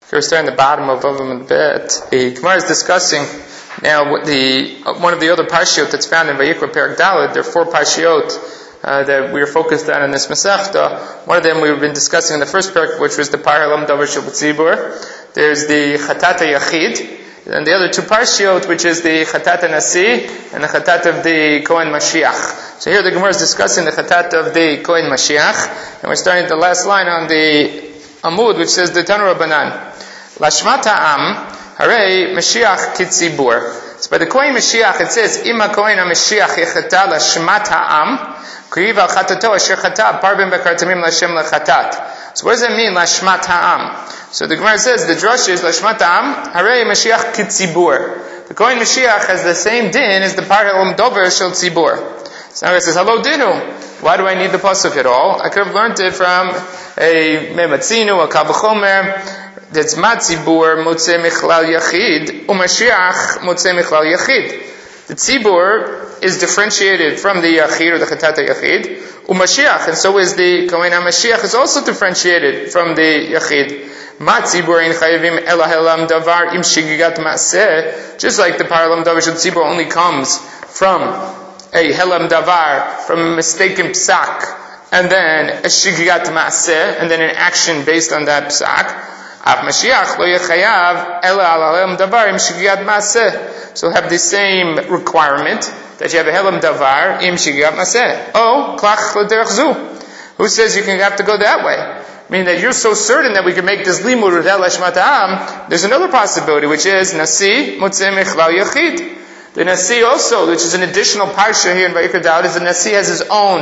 We're starting the bottom of Bava Bet. The Gemara is discussing now one of the other parshiot that's found in Vayikra Perek Daled. There are 4 parshiot that we are focused on in this Masechta. One of them we've been discussing in the first parak, which was the Par Halam Davar Shel Tzibur. There's the Chatat Yachid, and the other 2 parshiot, which is the Chatat Nasi and the Chatat of the Kohen Mashiach. So here the Gemara is discussing the Chatat of the Kohen Mashiach, and we're starting at the last line on the Amud, which says the Tanu Rabbanan. Lashmat ha'am, harei Mashiach kitzibur. So by the Kohen Mashiach it says, Ima Kohen HaMashiach yechata lashmat ha'am, kriv al chatato asher chata, parben bekartamim l'Hashem l'chatat. So what does it mean, lashmat ha'am? So the Gemara says, the drush is, lashmat ha'am, harei Mashiach kitzibur. The Kohen Mashiach has the same din as the Par Halam Davar Shel Tzibur. So now it says, hello dinu. Why do I need the pasuk at all? I could have learned it from a Mematzinu, a Kavachomer, that's Matzibur Motzei Michlal Yachid, Umashiach Motzei Michlal Yachid. The Tzibur is differentiated from the Yachid or the Chatat Yachid, Umashiach, and so is the Kohen HaMashiach is also differentiated from the Yachid. Matzibur in Chayavim Ela Helam Davar Im Shigigat Maseh, just like the Par Halam Davar Shel Tzibur only comes from a Helam Davar, from a mistaken psak, and then a Shigigat Maseh, and then an action based on that psak. Av Mashiach lo yechayav ela al Helam Davar im Shigigat Maseh. So have the same requirement that you have a Helam Davar im Shigigat Maseh. Oh, klach l'derech zu. Who says you can have to go that way? Meaning that you're so certain that we can make this limud with el hashmat ha'am. There's another possibility, which is Nasi motzei michlal yachid. The Nasi also, which is an additional parsha here in Vayikra Daled, is the Nasi has his own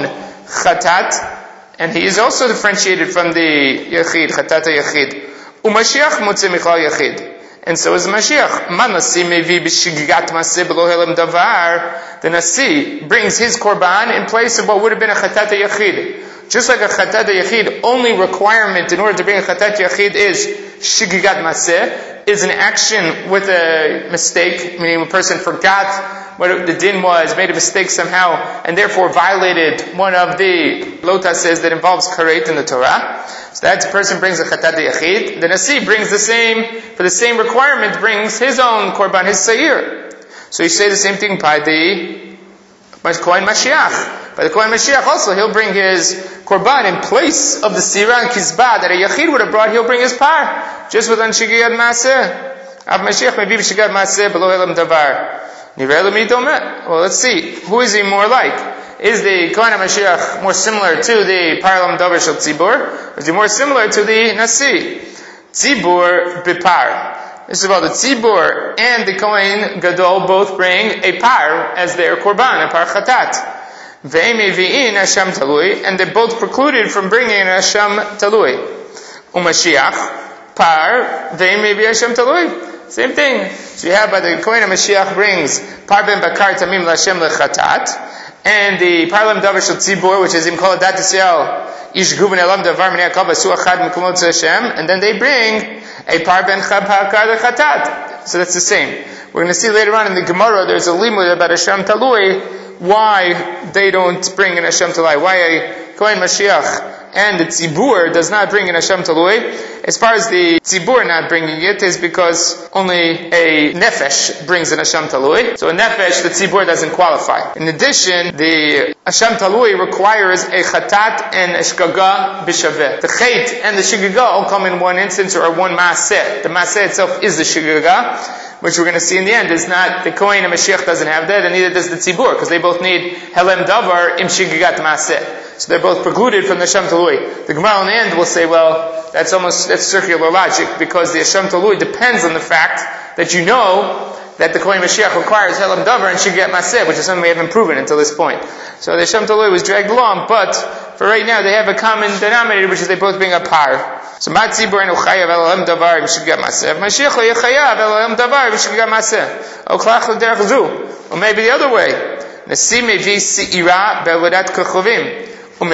chatat, and he is also differentiated from the Yachid, chatat Yachid. Umashiach motzei michlal Yachid. And so is the Mashiach. Ma Nasi mevi b'shigigat maseh b'lo helam davar. The Nasi brings his korban in place of what would have been a chatat Yachid. Just like a chatat Yachid, only requirement in order to bring a chatat Yachid is shigigat maseh, is an action with a mistake, meaning a person forgot what the din was, made a mistake somehow, and therefore violated one of the lotases that involves karet in the Torah. So that person brings a chatat yachid. The Nasi brings the same, for the same requirement, brings his own korban, his sayir. So you say the same thing by the Kohen Mashiach. By the Kohen Mashiach also, he'll bring his korban in place of the sirah and kizbah that a yachid would have brought. He'll bring his par, just with shigiyat maseh. Av Mashiach maybe shigiyat maseh below elam davar. Well, let's see. Who is he more like? Is the Kohen HaMashiach more similar to the Par Halam Davar Shel Tzibur? Or is he more similar to the Nasi? Tzibur b'par. This is about the Tzibur and the Kohen Gadol both bring a par as their korban, a par chatat. Ve'emevi'in Hashem talui, and they're both precluded from bringing an Hashem talui. Umashiach, par, ve'emevi Hashem talui. Same thing. So you have by the Kohen HaMashiach brings par ben bakar tamim l'Hashem l'chatat, and the Par Halam Davar Shel Tzibur, which is im kol adat Yisrael ish guven elam davar minei hakol v'asu achad m'komot Hashem, and then they bring a par ben bakar l'chatat. So that's the same. We're going to see later on in the Gemara there's a limud about Hashem talui, why they don't bring an Hashem talui, why a Kohen Mashiach and the Tzibur does not bring an Hashem talui. As far as the Tzibur not bringing it is because only a Nefesh brings an Hashem talui. So a Nefesh, the Tzibur doesn't qualify. In addition, the Hashem talui requires a Chatat and a Shgaga b'shaveh. The Chet and the Shgaga all come in one instance or one Maaseh. The Maaseh itself is the Shgaga, which we're going to see in the end is not, the Kohen HaMashiach doesn't have that, and neither does the Tzibur, because they both need Helem Davar im Shigigat Maaseh. So they're both precluded from the Hashem talui. The Gemara in the end will say, well, that's circular logic, because the Hashem talui depends on the fact that you know that the Kohen Mashiach requires Helem Davar and Shigigat Maseh, which is something we haven't proven until this point. So the Hashem talui was dragged along, but for right now they have a common denominator, which is they both bring a par. So Matzibur and Uchayav el Helem Davar Shigigat Maseh. Mashiach lo yechayav el Helem Davar Shigigat Maseh. O klach l'derech zu. Or maybe the other way. Nasi mevi si'ira be'avodat kochovim. When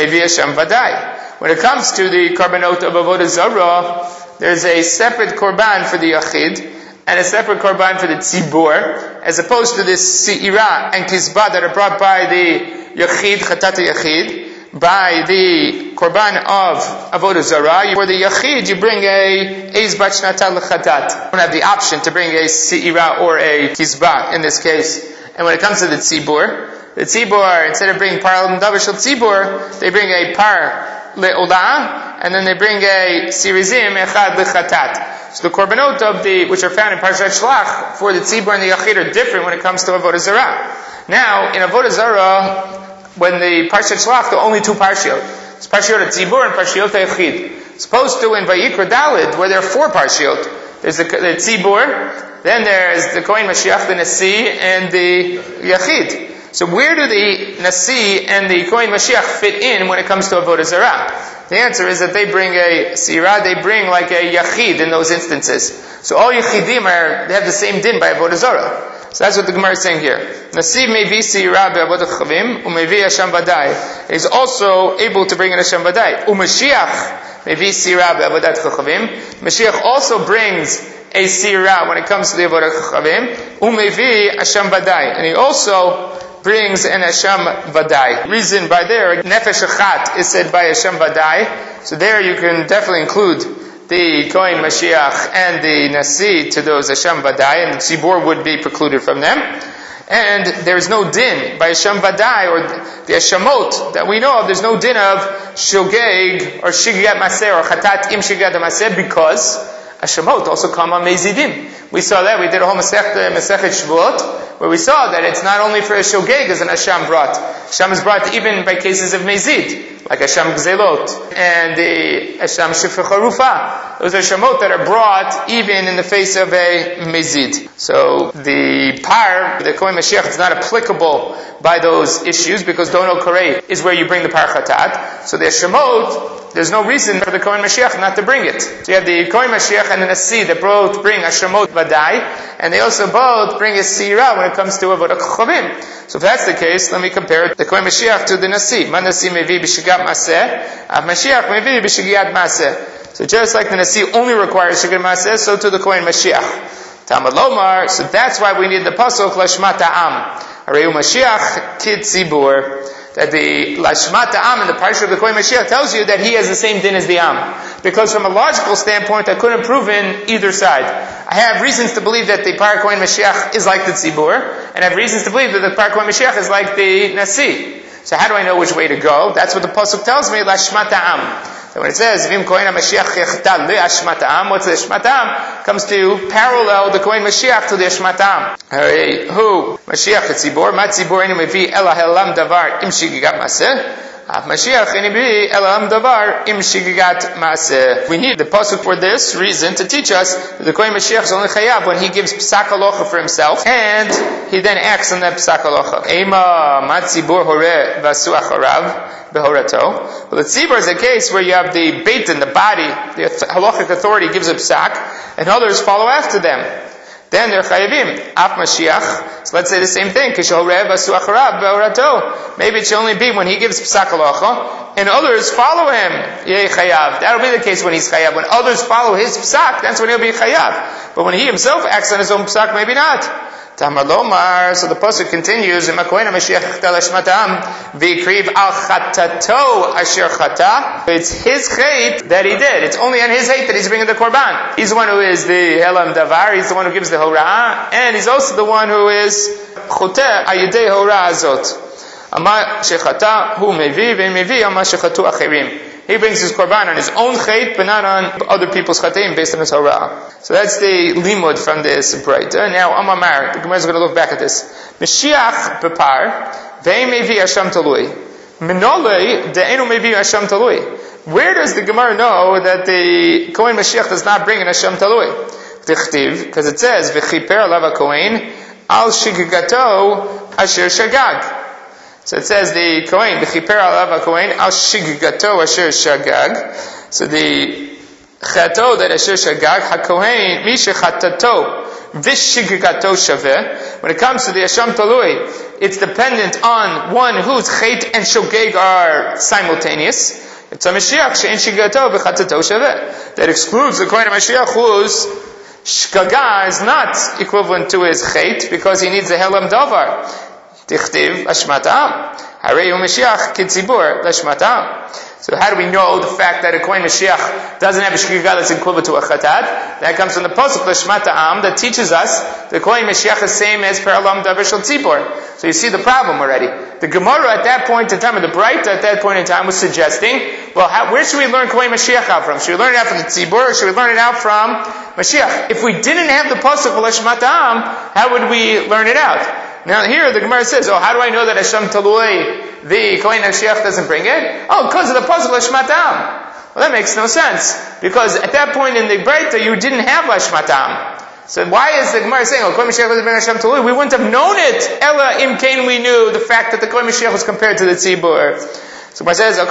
it comes to the korbanot of Avodah Zarah, there's a separate korban for the Yachid and a separate korban for the Tzibur, as opposed to this Si'ira and Kizbah that are brought by the Yachid, Chatat Yachid, by the korban of avodah zarah. For the yachid, you bring a eiz bat shnata lechatat. You don't have the option to bring a se'ira or a kizbah in this case. And when it comes to the tzibur, instead of bringing par l'davar shel tzibur, they bring a par le'olah, and then they bring a sirizim echad lechatat. So the korbanot of which are found in Parshat Shlach for the tzibur and the yachid are different when it comes to avodah zarah. Now, in avodah zarah, when the Parshat Shlach, there are only two parshiot. It's parshiot tzibur and parshiot yachid. Supposed to in Vayikra Daled, where there are four parshiot. There's the tzibur, then there's the Kohen Mashiach, the Nasi, and the Yachid. So where do the Nasi and the Kohen Mashiach fit in when it comes to avodah zarah? The answer is that they bring a sirah, they bring like a Yachid in those instances. So all Yachidim they have the same din by avodah zarah. So that's what the Gemara is saying here. Nasi mevi sirah be'avodah chavim, umevi Hashem vadai. He's also able to bring in Hashem vadai. Umashiach mevi sirah be'avodat chavim. Mashiach also brings a sirah when it comes to the avodah chavim. Umevi Hashem vadai. And he also brings an Hashem vadai. Reason by there, nefesh achat is said by Hashem vadai. So there you can definitely include the Kohen Mashiach and the Nasi to those Hashem Vadai, and the Tzibur would be precluded from them. And there is no din by Hashem Vadai, or the Hashamot that we know of, there's no din of Shogeg, or Shigyat Maseh, or Chatat Im Shigyat Maseh, because Hashamot also come on Mezidim. We saw that, we did a whole Masechet Shvuot, where we saw that it's not only for a Shogeg as an Hashem brought. Hashem is brought even by cases of Mezid, like Hashem Gzelot, and the Hashem Shifra Charufa. Those are Shamot that are brought even in the face of a Mezid. So the par, the Kohen Mashiach, is not applicable by those issues, because Dono Korei is where you bring the par Chatat. So the Shamot, there's no reason for the Kohen Mashiach not to bring it. So you have the Kohen Mashiach and the Nasi that both bring Hashamot Vadai, and they also both bring a Sirah when it comes to Avodah Chavim. So if that's the case, let me compare the Kohen Mashiach to the Nasi. Man Nasi mevi b'shigat maseh, av Mashiach mevi b'shigat maseh. So just like the Nasi only requires shigat maseh, so to the Kohen Mashiach. Talmud Lomar, so that's why we need the pasuk Lashmat Ha'am. Areu Mashiach kid tzibur. That the Lashmat Ha'am in the parsha of the Kohen Mashiach tells you that he has the same din as the Am. Because from a logical standpoint, I couldn't prove in either side. I have reasons to believe that the Par Kohen Mashiach is like the Tzibur, and I have reasons to believe that the Par Kohen Mashiach is like the Nasi. So how do I know which way to go? That's what the pasuk tells me, Lashmat Ha'am. So when it says, Vim Kohen HaMashiach Yechtal Le'ashmat Ha'am, what's the Ashmat Ha'am? Comes to parallel the Kohen Mashiach to the Ashmat Ha'am. Who? Mashiach Tzibur, Ma Tzibur Enu Mevi Ela Helam Davar Im Shigigat Maseh. Mashiach Enu Mevi Ela Helam Davar Im Shigigat Maseh. We need the pasuk for this reason to teach us that the Kohen Mashiach is only chayav when he gives Psak Halacha for himself, and he then acts on that Psak Halacha. Ema Ma Tzibur Horeh Vasu Acharav. But the tzibur is a case where you have the beit in the body, the halachic authority gives a psak, and others follow after them. Then they're chayavim. Af Mashiach. So let's say the same thing. Maybe it should only be when he gives psak halacha, and others follow him. Yeh chayav. That'll be the case when he's chayav. When others follow his psak, that's when he'll be chayav. But when he himself acts on his own psak, maybe not. Tamar Lomar, so the pasuk continues, in Kohen HaMashiach Yechtal Ashmat Ha'am, V'ikriv al chatato asher chata. It's his chait that he did. It's only on his hate that he's bringing the korban. He's the one who is the Helam Davar, he's the one who gives the Hora'ah, and he's also the one who is Choteh Ayidei Hora'ah Azot. Ama shechata hu mevi, ve'mevi ama shechatu achirim. He brings his korban on his own chait, but not on other people's chateim based on his hora'ah. So that's the limud from this braita. Now, Amamar, the Gemara is going to look back at this. Mashiach bepar, ve'mevi Hashem talui. Minolei de'enu mevi Hashem talui. Where does the Gemara know that the Kohen Mashiach does not bring in Hashem talui? Tichtiv, because it says, v'chiper alav HaKohen al shigigato asher shagag. So it says the Kohen, the Chiper alav HaKohen, al shigigato asher shagag. So the chato that asher shagag, HaKohen, mi shechatato, vishigigato shaveh. When it comes to the Hashem Talui, it's dependent on one whose chet and shogeg are simultaneous. It's a Mashiach, she'en shigigato v'chatato shaveh. That excludes the Kohen Mashiach whose shgaga is not equivalent to his chet, because he needs a helam davar. Tichtiv Ashmat Ha'am. Harei Mashiach Kitzibur Lashmat Ha'am. So how do we know the fact that a Kohen Mashiach doesn't have a Shkir Gadol that's equivalent to a Chatat? That comes from the Pasuk L'Shmat Ha'am that teaches us the Kohen Mashiach is same as Paralam Davar Shel Tzibor. So you see the problem already. The Gemara at that point in time, or the Braita at that point in time, was suggesting, well, where should we learn Kohen Mashiach out from? Should we learn it out from the Tzibor, or should we learn it out from Mashiach? If we didn't have the Pasuk L'Shmat Ha'am, how would we learn it out? Now here the Gemara says, how do I know that Hashem Talui, the Kohen Mashiach, doesn't bring it? Because of the Pasuk L'Shmat Ha'am. Well, that makes no sense. Because at that point in the Braita, you didn't have L'Shmat Ha'am. So why is the Gemara saying, Kohen Mashiach doesn't bring Hashem Talui? We wouldn't have known it. Ella im kain, we knew the fact that the Kohen Mashiach was compared to the Tzibur. So Gemara says,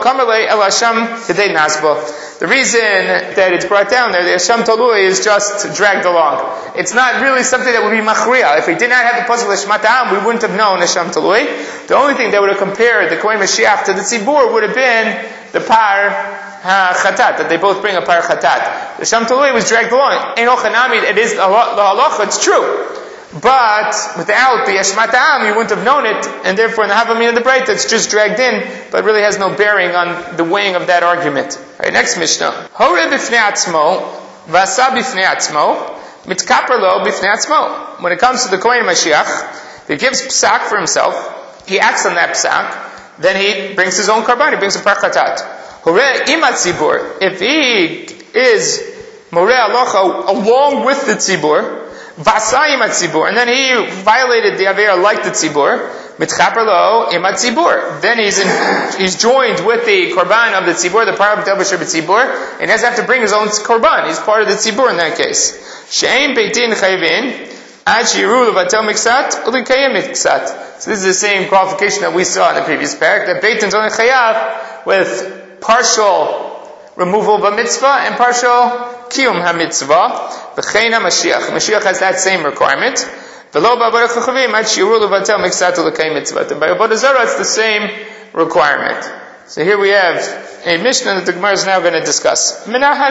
the reason that it's brought down there, the Hashem Talui, is just dragged along. It's not really something that would be machriya. If we did not have the Pasuk L'Shmat Ha'am, we wouldn't have known Hashem Talui. The only thing that would have compared the Kohen Mashiach to the Tzibur would have been the Par Chatat, that they both bring a Par Chatat. The Hashem Talui was dragged along. Ein Ochanami, it is the halacha, it's true. But without the Shmat Ha'am, you wouldn't have known it, and therefore in the Havamina and the Braita, it's just dragged in, but really has no bearing on the weighing of that argument. Alright, next Mishnah. Hore b'fnei atzmo, v'asa b'fnei atzmo, mitkaper lo b'fnei atzmo. When it comes to the Kohen Mashiach, he gives psak for himself, he acts on that psak, then he brings his own karban, he brings a par chatat. Hore imat tzibur, if he is moreh alocha along with the tzibur, Vasayim at Tzibur, and then he violated the Avera like the Tzibur, Mitchaper lo imat Tzibur. Then he's joined with the Korban of the Tzibur, the Parab Del B'Sher B'Tzibur, and he has to have to bring his own Korban. He's part of the Tzibur in that case. She'ein Beitin Chayvin, Ad Shiru Levatel Miksat, Ulikayim Miksat. So this is the same qualification that we saw in the previous parak, that Beitin's only Chayav with partial removal of a mitzvah and partial Kiyum ha-mitzvah. V'chein ha-Mashiach. Mashiach has that same requirement. V'lo ba'avodah chachavim ad shi'uru levatel miksat u'lekayim mitzvah. And by avodah zarah, it's the same requirement. So here we have a Mishnah that the Gemara is now going to discuss.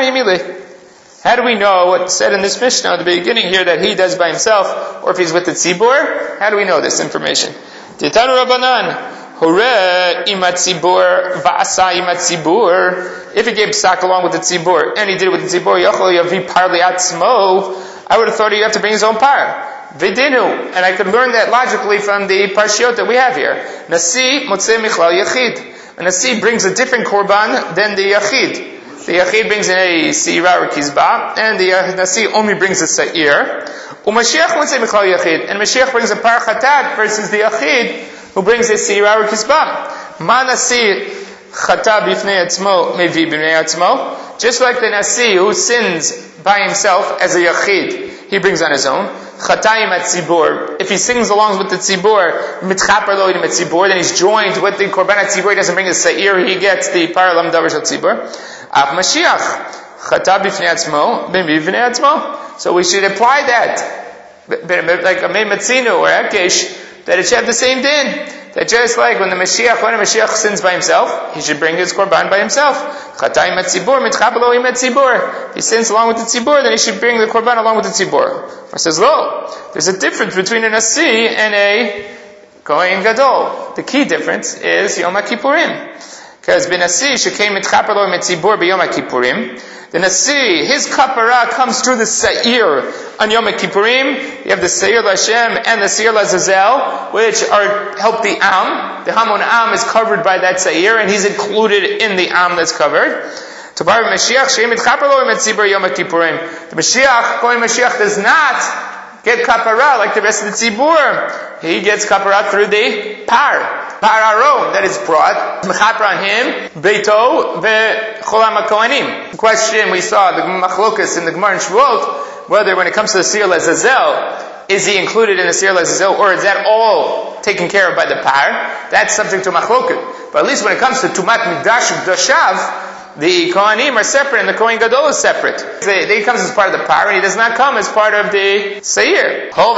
How do we know what's said in this Mishnah at the beginning here that he does by himself, or if he's with the tzibur? How do we know this information? Titanu Rabbanan. Hore imat tzibur va'asa imat tzibur. If he gave psak along with the tzibur, and he did it with the tzibur, yachol yavi par li'atzmo, I would have thought he'd have to bring his own par. Vidinu, and I could learn that logically from the parshiot that we have here. Nasi motzei michlal yachid. A nasi brings a different korban than the yachid. The yachid brings in a seira or kizba, and the nasi only brings a seir. Umashiach motzei michlal yachid, and Mashiach brings a par chatat versus the yachid, who brings a seira or kizba. Ma nasi chata b'fnei atzmo mevi b'fnei atzmo. Just like the nasi who sins by himself as a yachid, he brings on his own. Chatayim at tzibur. If he sings along with the tzibur, mitchaper lo idim at tzibur, then he's joined with the korban at tzibur. He doesn't bring a seir, he gets the paralam davar shel tzibur. Av Mashiach chata b'fnei atzmo mevi b'fnei atzmo. So we should apply that, like a meimatzinu or akesh, that it should have the same din. That just like when a Mashiach sins by himself, he should bring his korban by himself. Chatayim at tzibur, mitchaper lo idim at tzibur. If he sins along with the tzibur, then he should bring the korban along with the tzibur. Or says, lo, there's a difference between a nasi and a kohen gadol. The key difference is Yom HaKippurim. Because benasi shekei mitchaper lo idim at tzibur b'Yom HaKippurim. The nasi, his kapara comes through the seir on Yom Kippurim. You have the seir l'Hashem and the seir l'Azazel, which help the am. The Hamon am is covered by that seir, and he's included in the am that's covered. The Mashiach, Kohen Mashiach, does not get kapara like the rest of the tzibur. He gets kapara through the pararon that is brought, mechaper on him, beito ve'cholam hakohanim. The question we saw, the machlokas in the Gemara in Shavuot, whether when it comes to the seir l'Azazel, is he included in the seir l'Azazel, or is that all taken care of by the par? That's subject to machloket. But at least when it comes to tumat mikdash udashav, the Kohanim are separate and the Kohen Gadol is separate. He comes as part of the par, and he does not come as part of the seir. So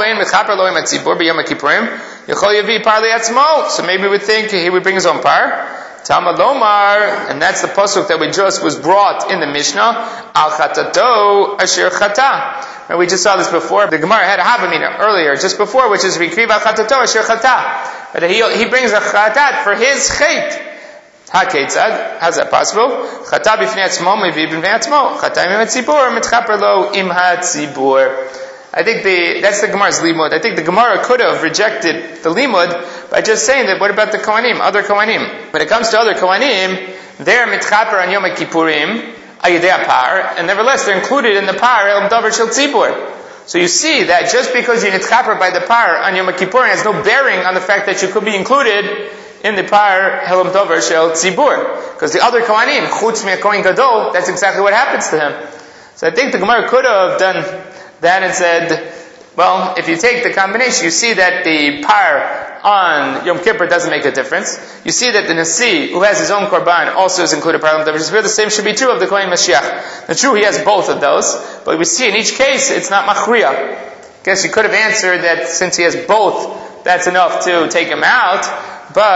maybe we would think he would bring his own par. Talmud Lomar, and that's the pasuk that was brought in the Mishnah. Al chatato asher chata. And we just saw this before. The Gemara had a Havamina earlier, just before, which is Rikriv al chatato asher chata. But he brings a chatat for his chait. HaKetzad, how's that possible? Chata b'fnei atzmo, mevi b'fnei atzmo. Chata im hatzibur, mitchaper lo im hatzibur. I think that's the Gemara's limud. I think the Gemara could have rejected the limud by just saying that, what about the Kohanim, other Kohanim? When it comes to other Kohanim, they're mitchaper on Yom Kippurim, ayidei par, and nevertheless they're included in the par, el davar shel tzibur. So you see that just because you're nitchaper by the par on Yom Kippurim has no bearing on the fact that you could be included in the par Helam Dover Shel Tzibur. Because the other Kohanim, Chutz Kohen Gadol, that's exactly what happens to him. So I think the Gemara could have done that and said, well, if you take the combination, you see that the par on Yom Kippur doesn't make a difference. You see that the Nasi, who has his own Korban, also is included par Helam Dover Shel Tzibur. The same should be true of the Kohen Mashiach. Now true, he has both of those, but we see in each case, it's not Machriya. I guess you could have answered that since he has both, that's enough to take him out.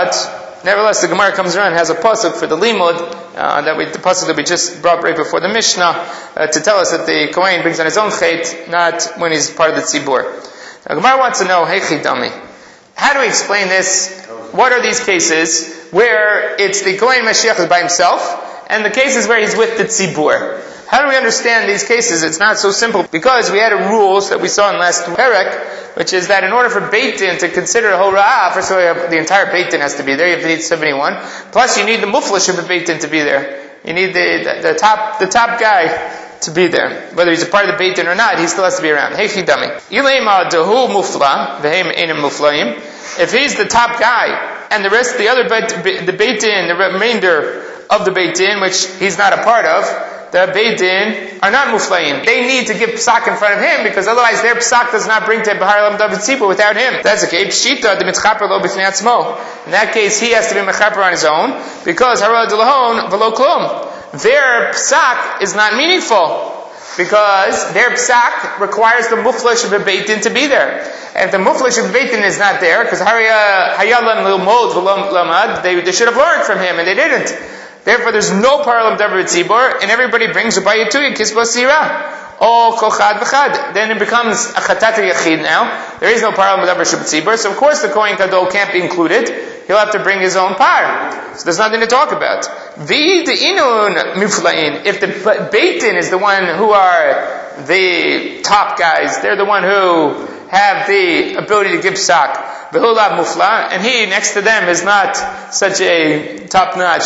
But nevertheless, the Gemara comes around and has a pasuk for the limud the pasuk that we just brought right before the Mishnah to tell us that the Kohen brings on his own chait, not when he's part of the tzibur. Now, Gemara wants to know, hey chidami, how do we explain this? What are these cases where it's the Kohen Mashiach is by himself, and the cases where he's with the tzibur? How do we understand these cases? It's not so simple, because we had a rules that we saw in last Perek, which is that in order for Beit Din to consider a Hora'ah, first of all, the entire Beit Din has to be there. You have to need 71. Plus, you need the Muflash of the Beit Din to be there. You need the top guy to be there. Whether he's a part of the Beit Din or not, he still has to be around. Hey chidami. Ilema dahu mufla, v'hem einem muflaim. If he's the top guy, and the rest, the other the Beit Din, the remainder of the Beit Din, which he's not a part of, the Beit Din are not muflaim. They need to give psak in front of him, because otherwise their psak does not bring to Bahar Lam David Tzibur without him. That's the case. Pshita, the mitchaper lo b'fnei atzmo. In that case, he has to be mechaper on his own, because hara d'lahon v'lo klum. Their psak is not meaningful, because their psak requires the muflash of the Beit Din to be there. And if the muflash of the Beit Din is not there, because hayalan l'mod v'lo lamad, they should have learned from him, and they didn't. Therefore, there's no parallel Davar Tzibur, and everybody brings a bayituya kisba sira. Oh, kochad v'chad. Then it becomes a chatat yachid now. There is no parallel Davar Tzibur, so of course the Kohen Gadol can't be included. He'll have to bring his own par. So there's nothing to talk about. Vi de inun miflain. If the Beit Din is the one who are the top guys, they're the one who have the ability to give psak. Behulab mufla, and he next to them is not such a top-notch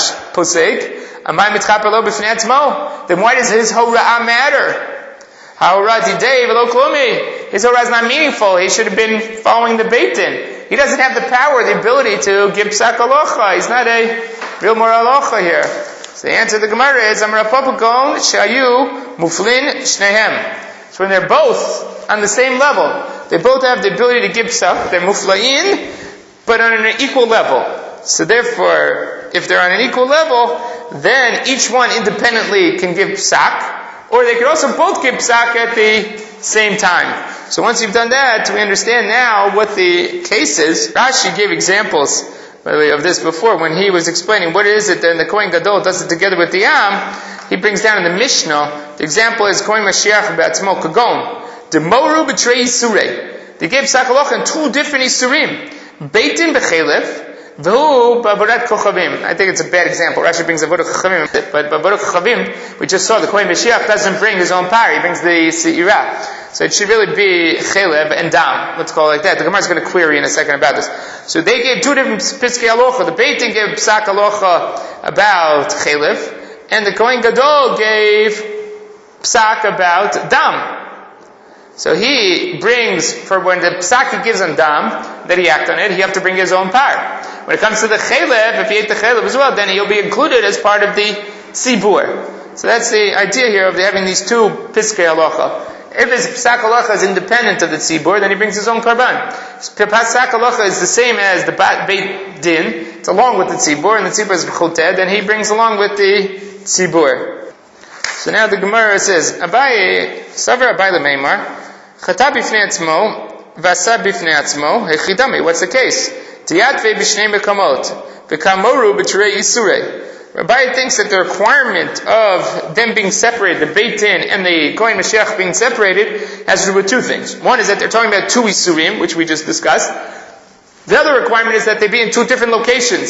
posek. Amay mitchaper lo b'fnei atzmo. Then why does his hora'ah matter? Ha'orah didei v'lo klumi. His hora'ah is not meaningful. He should have been following the Beit Din. He doesn't have the power, the ability to give psak alocha. He's not a real moral alocha here. So the answer to the Gemara is Amar Papakon shayu muflin shnehem. So when they're both on the same level, they both have the ability to give psak. They're mufla'in, but on an equal level. So therefore, if they're on an equal level, then each one independently can give psak, or they could also both give psak at the same time. So once you've done that, we understand now what the case is. Rashi gave examples, by the way, of this before, when he was explaining what is it that the Kohen Gadol does it together with the Yam. He brings down in the Mishnah, the example is Kohen Mashiach b'atzmo kagon. The Moru b'trei Isurei. They gave psak halacha in two different Isurim. Beit Din b'chelev, v'hu b'avodat kochavim. I think it's a bad example. Rashi brings avodat kochavim, but b'avodat kochavim, we just saw the Kohen Mashiach doesn't bring his own par, he brings the se'irah. So it should really be chelev and dam. Let's call it like that. The Gemara is going to query in a second about this. So they gave two different piskei halacha. The Beit Din gave psak halacha about chelev, and the Kohen Gadol gave psak about dam. So he brings, for when the psak he gives on dam, that he act on it, he have to bring his own par. When it comes to the chelev, if he ate the chelev as well, then he'll be included as part of the tzibur. So that's the idea here of having these two piskei halacha. If his psak halacha is independent of the tzibur, then he brings his own karban. Psak halacha is the same as the Beit Din, it's along with the tzibur, and the tzibur is choted, then he brings along with the tzibur. So now the Gemara says, Abaye, Savar Abaye Lemeimar, Chata b'fnei atzmo, v'asa b'fnei atzmo, hechidami, what's the case? Tiyatve b'shnei mekamot, v'kamoru b'trei Isurei. Rabbi thinks that the requirement of them being separated, the Beit Din and the Kohen Mashiach being separated, has to do with two things. One is that they're talking about two Isurim, which we just discussed. The other requirement is that they be in two different locations.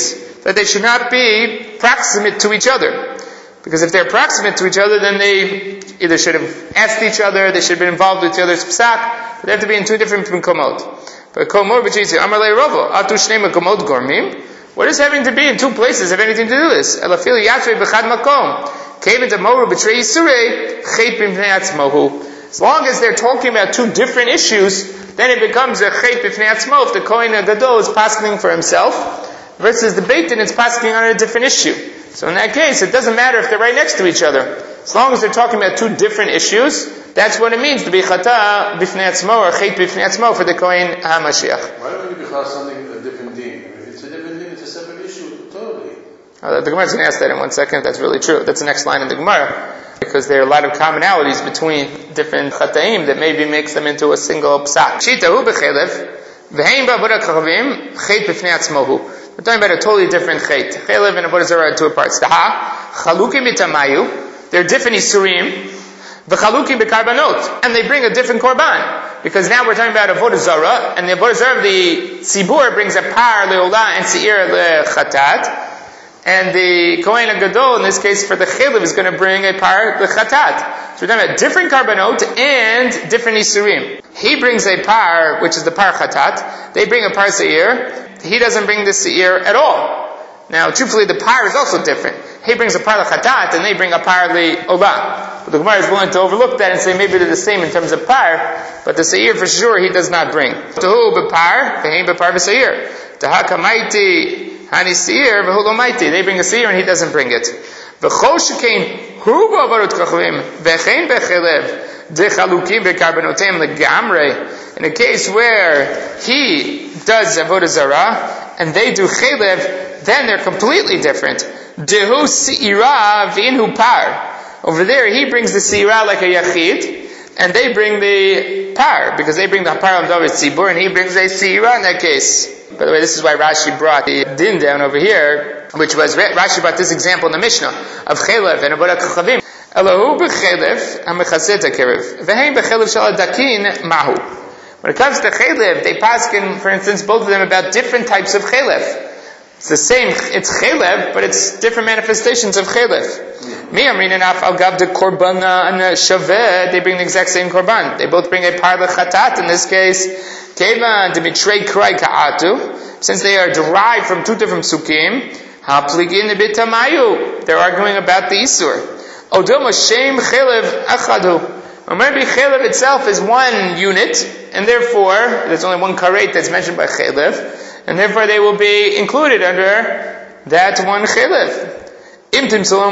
that they should not be proximate to each other. Because if they're proximate to each other, then they either should have asked each other, they should have been involved with each other's psak, but they have to be in two different komot. But komor b'jitzi, amar lei rovo, atu shnei mekomot gormim. What does having to be in two places have anything to do with this? Elafil yatrei b'chad makom. Kevin demoru b'trei yisurei, chet b'mnei atzmohu. As long as they're talking about two different issues, then it becomes a chet b'mnei atzmo if the Kohen Gadol is paskening for himself, versus the Beit Din is paskening on a different issue. So in that case, it doesn't matter if they're right next to each other. As long as they're talking about two different issues, that's what it means to be chata b'fnei atzmo or chet b'fnei atzmo for the Kohen HaMashiach. Why don't we be something a different din? If it's a different din, it's a separate issue, totally. The Gemara is going to ask that in 1 second. That's really true. That's the next line in the Gemara. Because there are a lot of commonalities between different chataim that maybe makes them into a single psak. Shitahu b'chelev, v'heim ba'avodah kachavim, chet b'fnei atzmohu. We're talking about a totally different chet. Chelev and avodah zarah are two parts. Taha, chalukim b'tamayu, they're different isurim, v'chalukim b'karbanot, and they bring a different korban. Because now we're talking about avodah zarah, and the avodah zarah of the tzibur brings a par le'olah and seir le'chatat, and the Kohen HaGadol, in this case for the chelev, is going to bring a par le'chatat. So we're talking about different karbanot and different isurim. He brings a par, which is the par chatat. They bring a par seir. He doesn't bring the seir at all. Now, truthfully, the par is also different. He brings a par le'chatat, and they bring a par le'olah. But the Gemara is willing to overlook that and say maybe they're the same in terms of par, but the seir for sure he does not bring. Tahu b'par, v'heim b'par v'seir. Taha kamaiti hani seir v'hu lo maiti. They bring a seir and he doesn't bring it. V'chol shekain hu b'avarot kachavim v'chein b'chelev dechalukim b'karbanotem legamrei. In a case where he does avodah zarah and they do chelev, then they're completely different. Dehu seira v'inhu par. Over there, he brings the seira like a yachid, and they bring the par, because they bring the par of David Tzibur, and he brings a seira in that case. By the way, this is why Rashi brought the din down over here, which was, Rashi brought this example in the Mishnah, of chelev and avodah kachavim. Elahu b'chelev ha-mechaseh hakerev, v'heim b'chelev shel hadakin mahu. When it comes to chelev, they paskin, for instance, both of them about different types of chelev. It's the same, it's chelev, but it's different manifestations of chelev. Mi amrin and af al gav de korbana and shaveh, they bring the exact same korban. They both bring a par lechatat in this case. Kevan demitrei krai ka'atu, since they are derived from two different psukim, ha'pligin b'tamayu, they're arguing about the isur. Odom hashem chelev achadu. Or maybe chelev itself is one unit, and therefore, there's only one karet that's mentioned by chelev, and therefore they will be included under that one chelev. If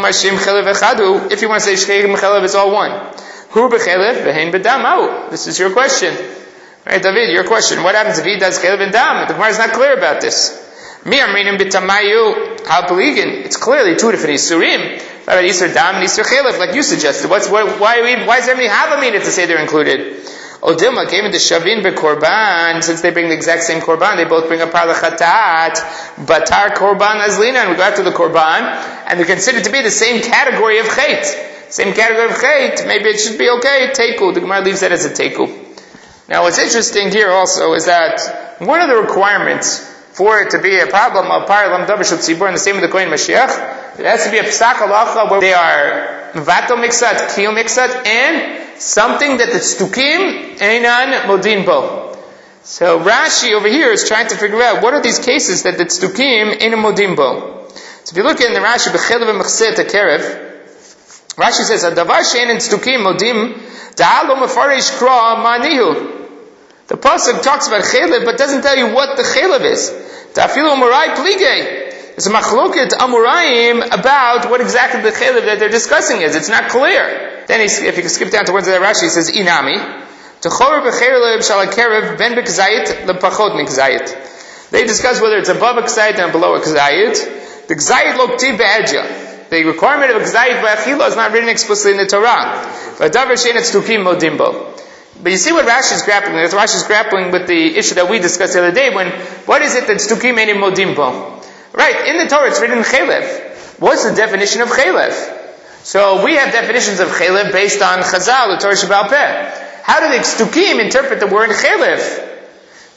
you want to say shcheim chelev, it's all one. Hu b'chelev v'hein b'dam out. This is your question. Right, David, your question. What happens if he does chelev and dam? The Gemara is not clear about this. Mi amrinim b'tamayu ha'peligin. It's clearly two different isurim. About isur dam and isur chelev, like you suggested. Why is there any havamina to say they're included? Odilma came into shavin bekorban, since they bring the exact same korban, they both bring a par lechatat, batar korban azlina, and we go after the korban, and they're considered to be the same category of chet. Same category of chet, maybe it should be okay, teku. The Gemara leaves that as a teku. Now what's interesting here also is that one of the requirements for it to be a problem of par lam davar shel tzibur, and the same with the Kohen Mashiach, it has to be a psak halacha where they are vato miksat, kiyum miksat, and something that the stukim einan modin bo. So Rashi over here is trying to figure out what are these cases that the stukim einan modin bo. So if you look in the Rashi b'chelev v'mechaseh hakerev, Rashi says adavar she'ein stukim modim da'alo mefarish kra ma'nihu. The pasuk talks about chelev but doesn't tell you what the chelev is. Ta'afilu amurai pligei. There's a machloket amuraim about what exactly the chelev that they're discussing is. It's not clear. Then if you skip down towards the Rashi, he says, Inami, Techor b'cherelev shalakerev ben b'kzayit lepachot mikzayit. They discuss whether it's above a kzayit and below a kzayit. The kzayit lo ktiv be'edja. The requirement of a kzayit b'achila is not written explicitly in the Torah. But davar she'ein stukim modimbo. But you see what Rashi is grappling with. Rashi is grappling with the issue that we discussed the other day what is it that stukim einim modimbo? Right, in the Torah it's written chelev. What's the definition of chelev? So we have definitions of chelev based on Chazal, the Torah Sheba'al Peh. How do the stukim interpret the word chelev?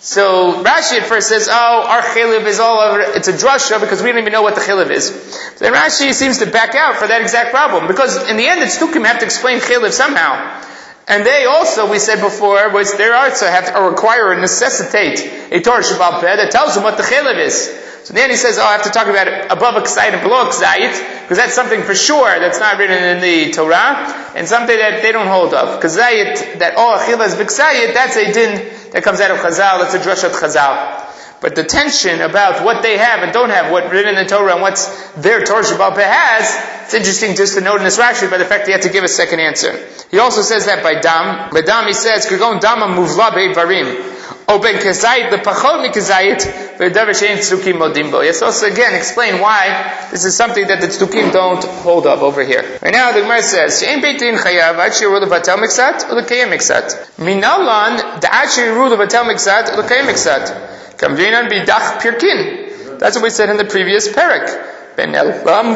So Rashi at first says, our chiliv is all over, it's a drasha because we don't even know what the chiliv is. So then Rashi seems to back out for that exact problem, because in the end the tzdukim have to explain chiliv somehow. And they also, we said before, their arts have to require or necessitate a Torah Shabbal Peh that tells them what the chiliv is. So then he says, I have to talk about it above a ksayit and below a ksayit, because that's something for sure that's not written in the Torah, and something that they don't hold of. Ksayit, that all achila is b'ksayit, that's a din that comes out of Chazal, that's a drashat Chazal. But the tension about what they have and don't have, what written in the Torah and what's their Torah Shabbal Peh has, it's interesting just to note in this Rashi by the fact that he had to give a second answer. He also says that by dam. By dam he says, Kirgon dama muvla be'varim. O ben kezayit lepachot mikazayit ve'davar she'en tzukim modim bo. Yes, also again explain why this is something that the tzukim don't hold of over here. Right now the Gemara says, She'en beitin chayav ad she'yiru levatel miksat or lekayem miksat. Minalan da'ad she'yiru levatel miksat or lekayem miksat. Kamdinan bidach pirkin. That's what we said in the previous parak. Ben elam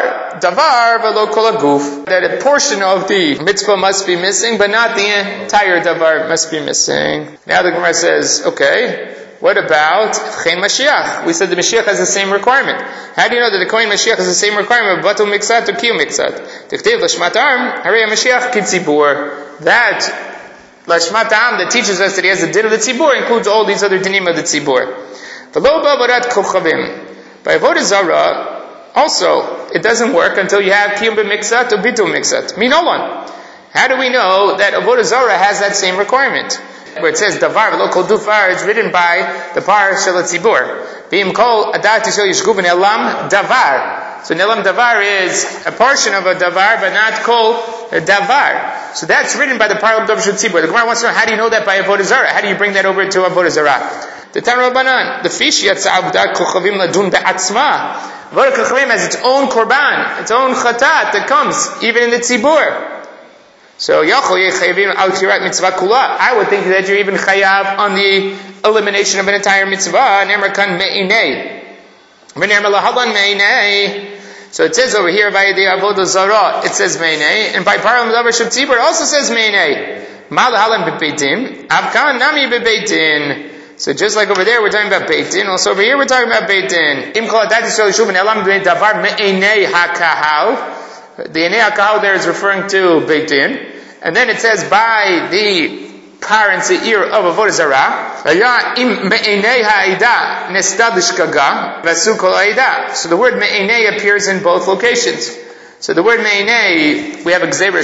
davar velo kol haguf. That a portion of the mitzvah must be missing, but not the entire davar must be missing. Now the Gemara says, okay, what about Chen Mashiach? We said the Mashiach has the same requirement. How do you know that the Kohen Mashiach has the same requirement of batul miksat or kiyum miksat? Tichtiv l'shmat arm harei Mashiach kitzibur. That Lashmat Am that teaches us that he has the din of the tzibur includes all these other dinim of the tzibur. V'lo ba'varat kochavim. By avodah zarah, also, it doesn't work until you have kiyum b'miksat or bitul miksat. Minolan. How do we know that avodah zarah has that same requirement? Where it says davar v'lo kol dufar, it's written by the par shel tzibur. V'im kol adat yishol yishgu v'nelam davar. So nelam davar is a portion of a davar, but not kol davar. So that's written by the Param Davar Shel Tzibur. The Gemara wants to know, how do you know that by Avodah Zarah? How do you bring that over to Avodah Zarah? The Tana Rabbanan, the fish yatzah avdat kochavim ladun da'atzma. Avodah kochavim has its own korban, its own chatat that comes even in the tzibur. So yachol yechayavim al tirat mitzvah kula. I would think that you're even chayav on the elimination of an entire mitzvah. Nemer kan me'inei. V'nemer lahalan me'inei. So it says over here, by the Avodah Zarah, it says Meinei, and by Param Davar Shel Tzibur, it also says Meinei. Mal halan bebeitin, avkan nami bebeitin. So just like over there, we're talking about beitin, also over here, we're talking about beitin. Im kol adat yisrael yishuv v'nelam davar meinei hakahal. The einei hakahal there is referring to beitin. And then it says by the parents, the ear of Avodah Zarah. So the word me'enei appears in both locations. So the word me'enei, we have a gzeira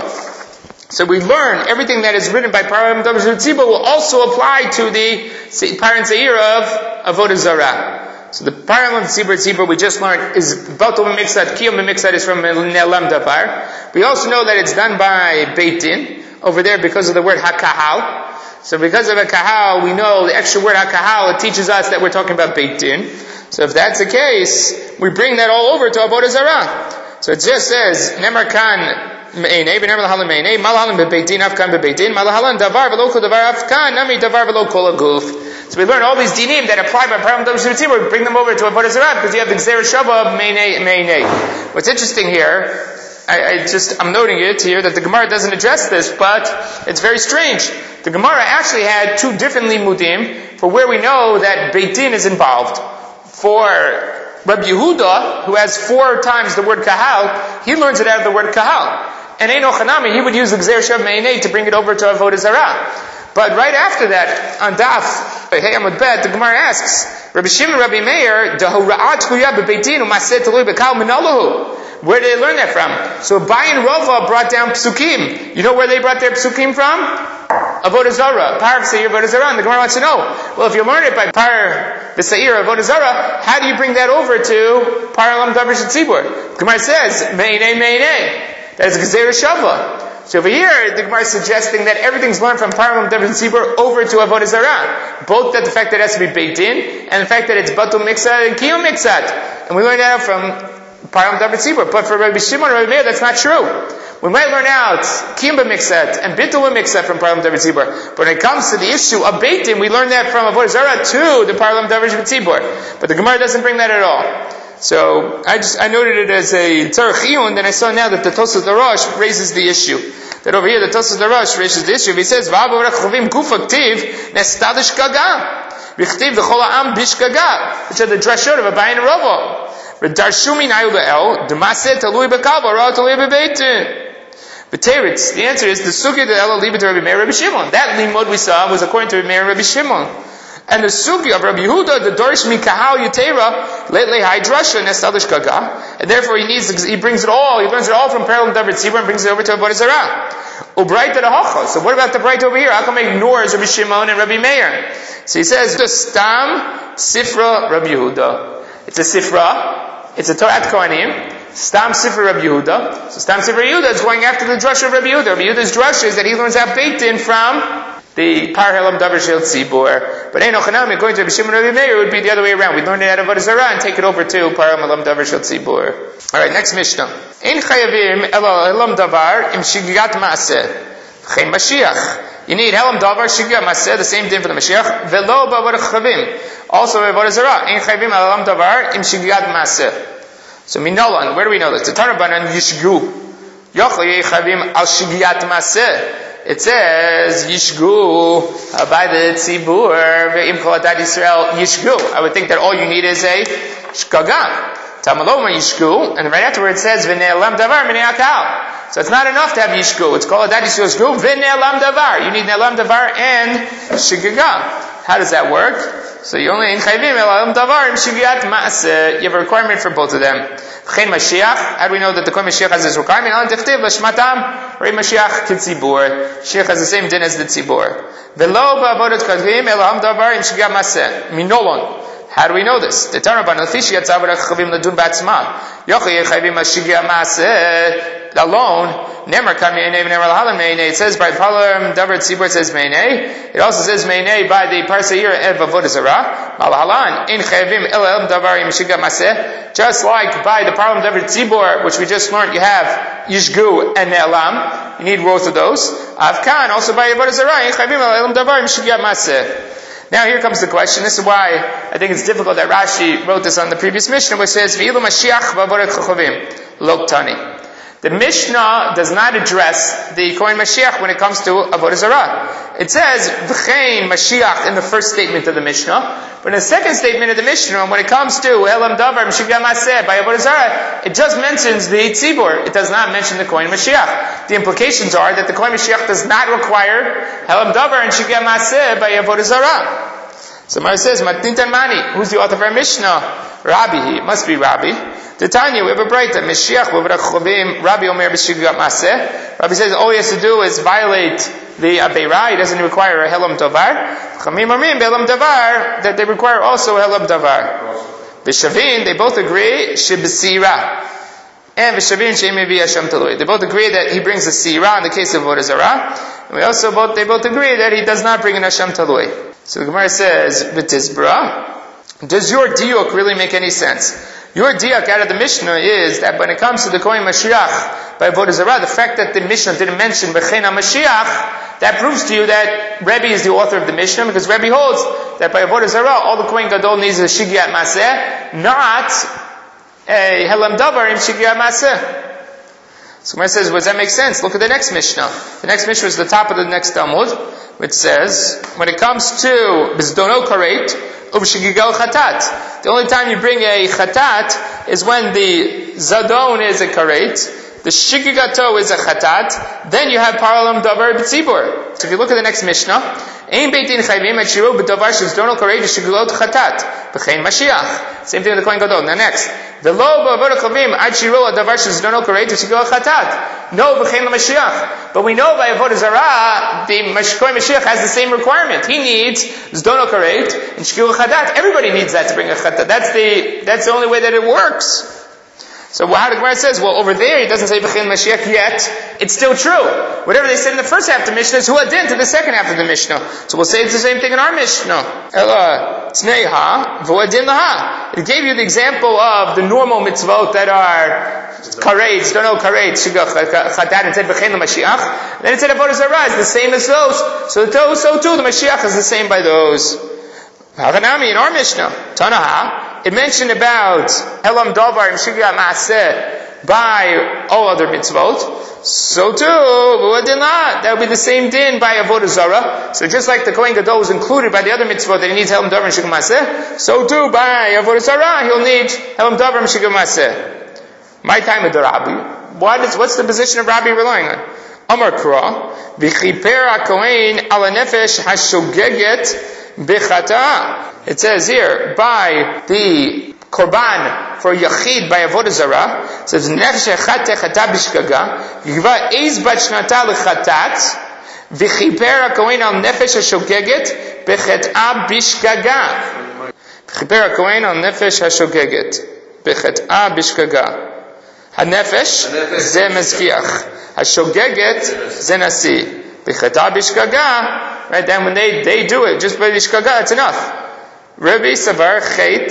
shava. So we learn everything that is written by Param Davar Shel Tzibur will also apply to the parents' ear of Avodah Zarah. So the Param Tzibur we just learned is batul b'miksat, kiyum b'miksat is from nelam davar. We also know that it's done by Beit Din over there because of the word hakahal. So because of a kahal, we know the extra word hakahal, it teaches us that we're talking about Beit Din. So if that's the case, we bring that all over to Avodah Zarah. So it just says, Nemar kan me'enei, v'nemar lahalan me'enei, mal halan b'Beit Din, afkan b'Beit Din, mal halan davar v'lo kol davar afkan, nami davar v'lo kol aguf. So we learn all these dinim that apply by Param Davar Shel Tzibur, we bring them over to Avodah Zarah because you have the gzeira shava of me'enei. What's interesting here, I'm noting it here that the Gemara doesn't address this, but it's very strange. The Gemara actually had two different limudim for where we know that Beit Din is involved. For Rabbi Yehuda, who has 4 times the word kahal, he learns it out of the word kahal. And Eino Chanami, he would use the Gzeir Shav Me'enei to bring it over to Avodah Zarah. But right after that, on Daf, Hey Amud Bet, the Gemara asks, Rabbi Shimon, Rabbi Meir, Dahura'at Kuyah B'Beit Din, U'maseh Talui B'Kal Minalahu. Where did they learn that from? So Abai and Rava brought down psukim. You know where they brought their psukim from? Avodah Zarah. Par V'Seir Avodah Zarah. And the Gemara wants to know, well, if you learn it by Par V'Seir Avodah Zarah, how do you bring that over to Par Elam Davar Shel Tzibur? The Gemara says, Me'enei Me'enei. That is Gzeira Shava. So over here, the Gemara is suggesting that everything's learned from Par Elam Davar Shel Tzibur over to Avodah Zarah. Both that the fact that it has to be Beit Din, and the fact that it's Batul Miksat and Kiyum Miksat. And we learned that from Param Davar Tzibur. But for Rabbi Shimon and Rabbi Meir, that's not true. We might learn out Kiyum b'miksat and Bitul b'miksat from Param Davar Tzibur. But when it comes to the issue of Beit Din, we learn that from Avodah Zarah to the Param Davar Tzibur. But the Gemara doesn't bring that at all. So I noted it as a tzarech iyun, then I saw now that the Tosfos Darash raises the issue. That over here the Tosfos Darash raises the issue. He says, "V'abu rechavim gufa ktiv nestadish gaga, v'chtiv v'chol ha'am bishgaga," which are the drashot of Abaye and Rava. V'darshu minayu le'el d'maseh talui b'kava ra talui b'beitin. B'teretz, the answer is the sugya that Ella leave it to Rabbi Meir Rabbi Shimon. That limud we saw was according to Rabbi Meir Rabbi Shimon. And the sugya of Rabbi Yehuda, the dorish mikahal yutera, le'le haidrasha nestadish gaga, and therefore he learns it all from parallel David Tzibur and brings it over to Avodah Zarah. Ubraita d'hacha. So what about the bright over here? How come it ignores Rabbi Shimon and Rabbi Meir? So he says the stam sifra Rabbi Yehuda. It's a sifra. It's a Torat Kohanim. Stam sifra Rabbi Yehuda. So stam sifra Yehuda is going after the drasha of Rabbi Yehuda. Rabbi Yehuda's drasha is that he learns out Beitin from the Parhelam Davar Shel Tzibur. But Ein Ochanami, according to Rabbi Shimon and Rabbi Meir, it would be the other way around. We learn it out of Avodah Zarah and take it over to Parhelam Davar Shel Tzibur. Alright, next Mishnah. Ein chayavim ela helam davar im shigigat maaseh. Chen Mashiach. You need helam davar shigigat maaseh, the same thing for the Mashiach. Velo ba'avod chavim. Also Avodah Zarah. Ein chayavim ela helam davar im shigigat maaseh. So Minolan, where do we know this? The Tanabanan Yishgu. Yochel Yechavim al Shigiat Maseh. It says Yishgu by the Tzibur ve'im kol adat Yisrael Yishgu. I would think that all you need is a Shkaga. Tamaloma Yishgu, and right afterwards it says V'ne'elam davar minei hakal. So it's not enough to have Yishgu. It's called adat Yisrael Yishgu V'ne'elam davar. You need Ne'elam davar and Shigaga. How does that work? So you only in chayvim elam davar im shigiat maaseh. You have a requirement for both of them. Chen Mashiach. How do we know that the Kohen Mashiach has this requirement? Al tichtiv l'shmatam rei Mashiach kitzibur. Mashiach has the same din as the tzibur. V'lo ba'avodat kadvim elam davar im shigiat maaseh. Minolon. How do we know this? The Tanaban al-fish yatzav rechavim ladun ba'atzma. Yochei chayvim al shigiat maaseh alone. It says by Palam Davar Tzibur, it says Meinei. It also says Meinei by the Parsayir of Avodah Zarah. Malhalan in Chayvim Elam Davar Yimshiga Maseh. Just like by the Palam Davar Tzibur, which we just learned, you have Yishgu and Ne'elam. You need both of those. Avkan also by Avodah Zarah in Chayvim Elam Davar Yimshiga Maseh. Now here comes the question. This is why I think it's difficult that Rashi wrote this on the previous Mishnah, which says V'ilu Mashiach v'avodat chachavim Lok Tani. The Mishnah does not address the Kohen Mashiach when it comes to Avodah Zarah. It says V'chein Mashiach in the first statement of the Mishnah, but in the second statement of the Mishnah, when it comes to Elam Davar M'Shigya Maseh by Avodah Zarah, it just mentions the Tzibur. It does not mention the Kohen Mashiach. The implications are that the Kohen Mashiach does not require Elam Davar and M'Shigya Maseh by Avodah Zarah. So Mar says, Matnintan Mani, who's the author of our Mishnah? Rabbi, it must be Rabbi. The Tanya, we have a brighter Mashiach v'avod chavim. Rabbi Omer b'shigat maseh. Rabbi says all he has to do is violate the Abeira. He doesn't require a helam davar. Chamim Amrim behelam davar that they require also a helam davar. V'shavin, they both agree shebesira. And v'shavin she'mevi Hashem talui. They both agree that he brings a sira in the case of Avodah Zarah. And they both agree that he does not bring an Hashem talui. So the Gemara says, v'tizbra. Does your diuk really make any sense? Your diak out of the Mishnah is that when it comes to the Kohen Mashiach by Avodah Zarah, the fact that the Mishnah didn't mention B'chein HaMashiach, that proves to you that Rebbe is the author of the Mishnah, because Rebbe holds that by Avodah Zarah, all the Kohen Gadol needs is a Shigiat Maseh, not a Helam Davar in Shigiat Maseh. So Gemara says, does that make sense? Look at the next Mishnah. The next Mishnah is the top of the next Talmud, which says, when it comes to Bizdono Karet, the only time you bring a chatat is when the zadon is a karet, the shigigato is a chatat, then you have paralam davar b'tzibur. So if you look at the next Mishnah, ein beitin chayvim et shiru b'davar shizdono karet v'shigilot chatat b'chein Mashiach. Same thing with the Kohen Gadol. Now next, the lo b'avod chavim ad shiru davar shizdono karet v'shigilot chatat. No b'chein Mashiach. But we know by Avodah Zarah, the Kohen Mashiach has the same requirement. He needs zdono karet and shigilot chatat. Everybody needs that to bring a chatat. That's the only way that it works. So how the Gemara says, well, over there he doesn't say B'chein Mashiach yet. It's still true. Whatever they said in the first half of the Mishnah is huadin to the second half of the Mishnah. So we'll say it's the same thing in our Mishnah. Ela tzneiha v'huadin laha. It gave you the example of the normal mitzvot that are karetz, don't know karetz, chatat, and said B'chein Mashiach. Then it said Avodah Zarah is the same as those. So too, the Mashiach is the same by those. Haganami in our Mishnah, Tanaha. it mentioned about Helam Davar and Shigya Maaseh by all other mitzvot. So too, that would be the same din by Avodah Zarah. So just like the Kohen Gadol was included by the other mitzvot that he needs Helam Davar and Shigya Maaseh, so too by Avodah Zarah he'll need Helam Davar and Shigya Maaseh. My time of the Rabbi. What's the position of Rabbi relying on? Amar Kra, v'chiper HaKohen ala nefesh hashogeget b'chata. It says here, by the korban for yachid by avodah zarah, it says nefesh echat techata b'shgaga, yigva eiz bat shnata l'chatat, v'chiper HaKohen al nefesh hashogeget b'chata b'shgaga. V'chiper HaKohen al nefesh hashogeget b'chata b'shgaga. Hanefesh ze mezkiach. Hashogeget ze nasi. B'chata b'shgaga. Right, then when they do it, just by b'shgaga, it's enough. Rabbi Savar chet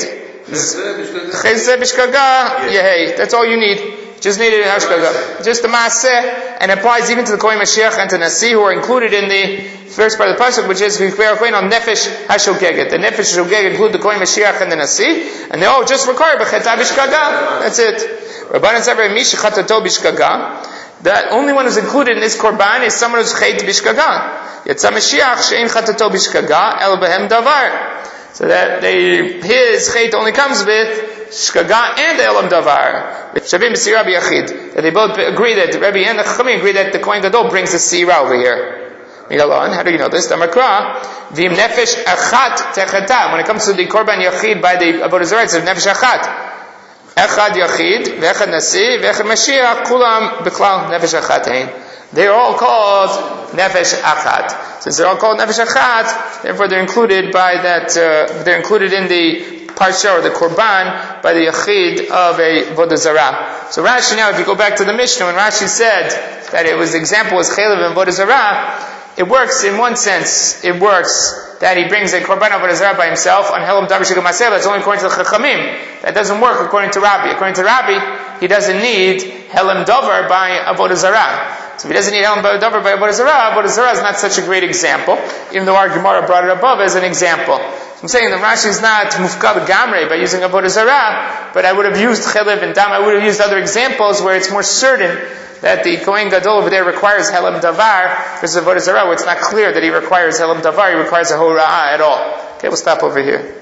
ze b'shgaga yehei. That's all you need. Just need it in hashgaga. Just the maaseh, and applies even to the Kohen Mashiach and to Nasi, who are included in the first part of the pasuk, which is v'chiper HaKohen on nefesh hashogeget. The nefesh hashogeget include the Kohen Mashiach and the Nasi, and they all just require b'chata b'shgaga. That's it. Rabbanan Savar mish chatato b'shgaga. The only one who's included in this korban is someone who's chet b'shgaga. Yatsa Mashiach she'ein chatato b'shgaga el behem davar. So that his chet only comes with shgaga and elam davar. Shavim b'sira b'yachid. That they both agree that Rabbi and the Chachamim agree that the Kohen Gadol brings the sira over here. Migalon, how do you know this? Damakra v'im nefesh achat techata. When it comes to the korban yachid by the avodah zarah, it's nefesh achat. Echad Yachid, V'echad Nasi, V'echad Mashiach, Kulam B'klal Nefesh Achat Hein. They're all called Nefesh Achat. Since they're all called Nefesh Achat, therefore they're included by that, they're included in the Parsha or the Korban by the Yachid of a Avodah Zarah. So Rashi now, if you go back to the Mishnah, when Rashi said that it was, the example was Chelev and Avodah Zarah, it works in one sense. It works that he brings a korban avodah zarah by himself on Helam Davar Shigya Maaseh. That's only according to the Chachamim. That doesn't work according to Rabbi. According to Rabbi, he doesn't need Helam Davar by avodah zarah. So if he doesn't need Helam Davar by avodah zarah is not such a great example, even though our Gemara brought it above as an example. So I'm saying that Rashi is not mufkad gamrei by using avodah zarah, but I would have used Chelev and Dam. I would have used other examples where it's more certain that the Kohen Gadol over there requires Helam Davar versus avodah zarah, where it's not clear that he requires Helam Davar, he requires a Hora'ah at all. Okay, we'll stop over here.